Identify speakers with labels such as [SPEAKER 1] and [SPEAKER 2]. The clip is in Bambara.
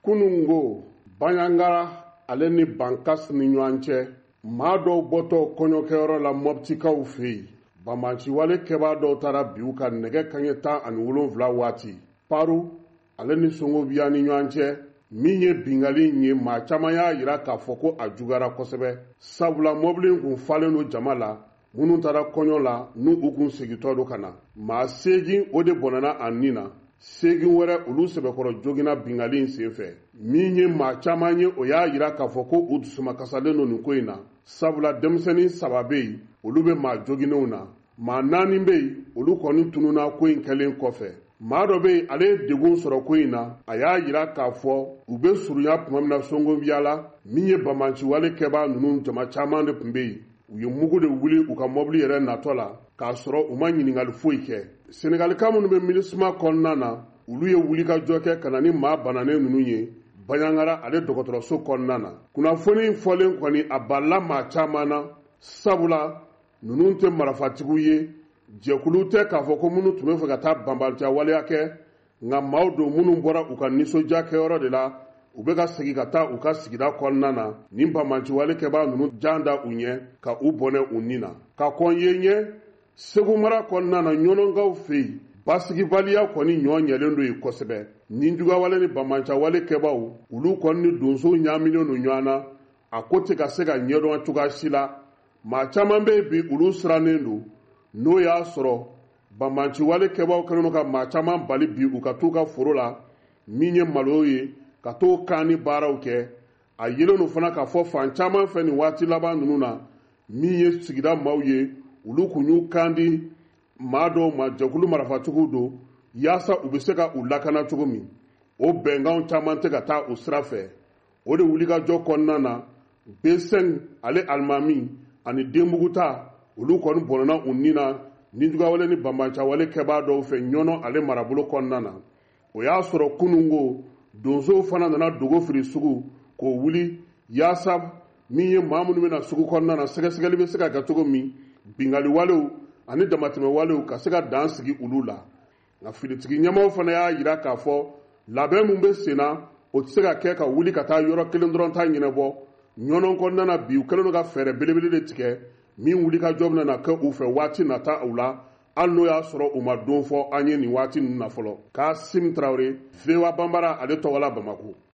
[SPEAKER 1] Kunungo Banyangara ale ni Bankas ni ɲɔgɔn cɛ maa dɔw bɔtɔ kɔɲɔkɛyɔrɔ la Mɔptikaw fɛ yen Bamanciwale kɛbaa dɔw taara bi u ka nɛgɛ kanɲɛ 17 waati Paru ale ni Songobiya ni ɲɔgɔn cɛ min ye bingali in ye maa caman y'a jira k'a fɔ ko a juguyara kosɛbɛ sabula mɔbili kun falen don jama la minnu taara kɔɲɔ la n'u u kun segitɔ don ka na maa 8 o de bɔnɛna a nin na 8 wɛrɛ olu sɛbɛkɔrɔ joginna bingali in senfɛ min ye maa caman ye o y'a jira k'a fɔ ko u dusumakasalen don nin ko in na sabula denmisɛnnin 3 bɛ yen olu bɛ maa joginnenw na maa 4 bɛ yen olu kɔni tununna ko in kɛlen kɔfɛ maa dɔ bɛ yen ale ye degun sɔrɔ ko in na a y'a jira k'a fɔ u bɛ surunya tuma min na Songobiya la min ye Bamanciwale kɛbaa ninnu jama caman de tun bɛ yen u ye mugu de wuli u ka mɔbili yɛrɛ natɔ la k'a sɔrɔ u ma ɲininkali foyi kɛ Senegalika minnu bɛ MINUSMA kɔnɔna na olu ye wulikajɔ kɛ ka na ni maa bananen ninnu ye Banyangara ale dɔgɔtɔrɔso kɔnɔna na kunnafoni in fɔlen kɔni a balila maa caman na sabula ninnu tɛ marifatigiw ye jɛkulu tɛ k'a fɔ ko minnu tun bɛ fɛ ka taa banbaliya waleya kɛ nka maaw don minnu bɔra u ka nisɔndiya kɛyɔrɔ de la u bɛ ka segin ka taa u ka sigida kɔnɔna na ni Bamanciwale kɛbaa ninnu jan da u ɲɛ ka u bɔnɛ u nin na ka kɔn ye ɲɛ Segu mara kɔnɔna na ɲɔnɔnkaw fɛ yen basigibaliya kɔni ɲɔ ɲɛlen don yen kosɛbɛ Ninjugawale ni Bamanciwale kɛbaaw olu kɔni ni donsow ɲaaminen don ɲɔgɔn na a ko tɛ ka se ka ɲɛdɔn cogoya si la maa caman bɛ yen bi olu sirannen don n'o y'a sɔrɔ Bamanciwale kɛbaaw kɛlen don ka maa caman bali bi u ka t'u ka foro la min ye malo ye ka t'o kan ni baaraw kɛ a yelen don fana k'a fɔ fan caman fɛ nin waati laban ninnu na min ye sigida maaw ye olu kun y'u kan di maa dɔw ma jɛkulu marifatigiw don yaasa u bɛ se ka u lakana cogo min o bɛnkanw caman tɛ ka taa o sira fɛ o de wulikajɔ kɔnɔna na B5 ale alimami ani Denbuguta olu kɔni bɔnɛna u nin na Ninjugawale ni Bamanciwale kɛbaa dɔw fɛ ɲɔnɔ ale marabolo kɔnɔna na o y'a sɔrɔ kunungo donsow fana nana dogo firi sugu k'o wuli yaasa min ye maa minnu bɛna sugu kɔnɔna na sɛgɛsɛgɛli bɛ se ka kɛ cogo min bingaliwalew ani damatɛmɛwalew ka se ka dan sigi olu la nka finitigi ɲɛmaw fana y'a jira k'a fɔ labɛn min bɛ sen na o tɛ se ka kɛ ka wuli ka taa yɔrɔ kelen dɔrɔn ta ɲɛnabɔ ɲɔnɔ kɔnɔna na bi u kɛlen don ka fɛɛrɛ belebele de tigɛ min wulikajɔ bɛna na kɛ u fɛ waati nata u la hali n'o y'a sɔrɔ u ma don fɔ an ye nin waati ninnu na fɔlɔ Kasim Tarawele VOA Banbara ale tɔgɔla Bamako